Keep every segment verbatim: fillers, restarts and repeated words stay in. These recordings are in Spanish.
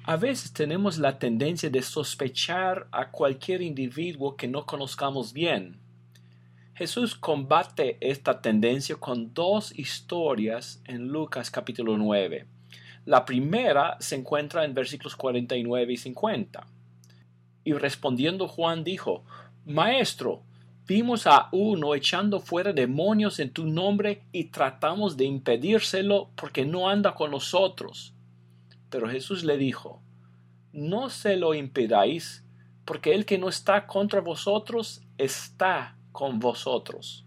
A veces tenemos la tendencia de sospechar a cualquier individuo que no conozcamos bien. Jesús combate esta tendencia con dos historias en Lucas capítulo nueve. La primera se encuentra en versículos cuarenta y nueve y cincuenta. Y respondiendo Juan dijo: Maestro, vimos a uno echando fuera demonios en tu nombre y tratamos de impedírselo porque no anda con nosotros. Pero Jesús le dijo: No se lo impidáis, porque el que no está contra vosotros está con vosotros.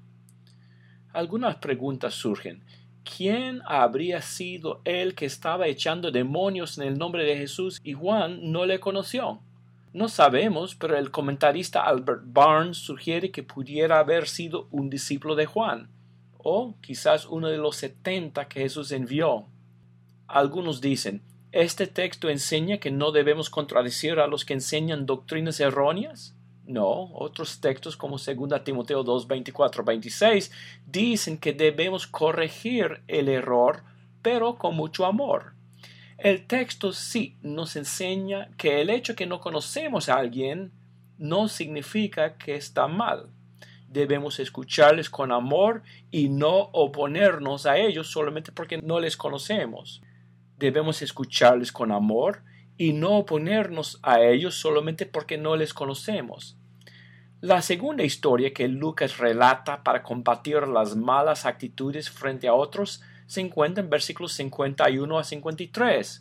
Algunas preguntas surgen. ¿Quién habría sido el que estaba echando demonios en el nombre de Jesús y Juan no le conoció? No sabemos, pero el comentarista Albert Barnes sugiere que pudiera haber sido un discípulo de Juan, o quizás uno de los setenta que Jesús envió. Algunos dicen: ¿este texto enseña que no debemos contradecir a los que enseñan doctrinas erróneas? No, otros textos como segunda Timoteo dos, veinticuatro, veintiséis dicen que debemos corregir el error, pero con mucho amor. El texto sí nos enseña que el hecho que no conocemos a alguien no significa que está mal. Debemos escucharles con amor y no oponernos a ellos solamente porque no les conocemos. Debemos escucharles con amor y no oponernos a ellos solamente porque no les conocemos. La segunda historia que Lucas relata para combatir las malas actitudes frente a otros se encuentra en versículos cincuenta y uno a cincuenta y tres.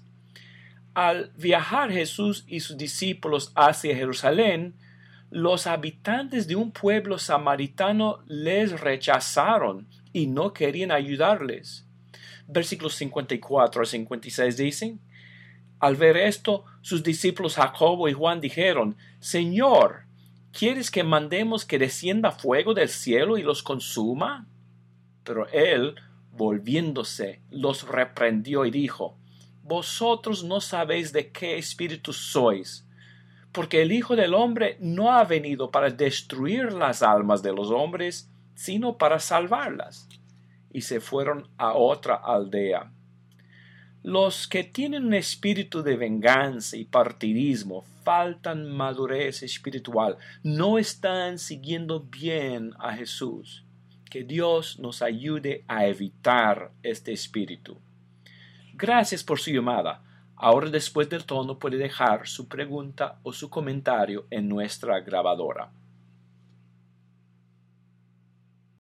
Al viajar Jesús y sus discípulos hacia Jerusalén, los habitantes de un pueblo samaritano les rechazaron y no querían ayudarles. Versículos cincuenta y cuatro a cincuenta y seis dicen: Al ver esto, sus discípulos Jacobo y Juan dijeron: Señor, ¿quieres que mandemos que descienda fuego del cielo y los consuma? Pero él, volviéndose, los reprendió y dijo: Vosotros no sabéis de qué espíritu sois, porque el Hijo del Hombre no ha venido para destruir las almas de los hombres, sino para salvarlas. Y se fueron a otra aldea. Los que tienen un espíritu de venganza y partidismo faltan madurez espiritual, no están siguiendo bien a Jesús. Que Dios nos ayude a evitar este espíritu. Gracias por su llamada. Ahora, después del tono, puede dejar su pregunta o su comentario en nuestra grabadora.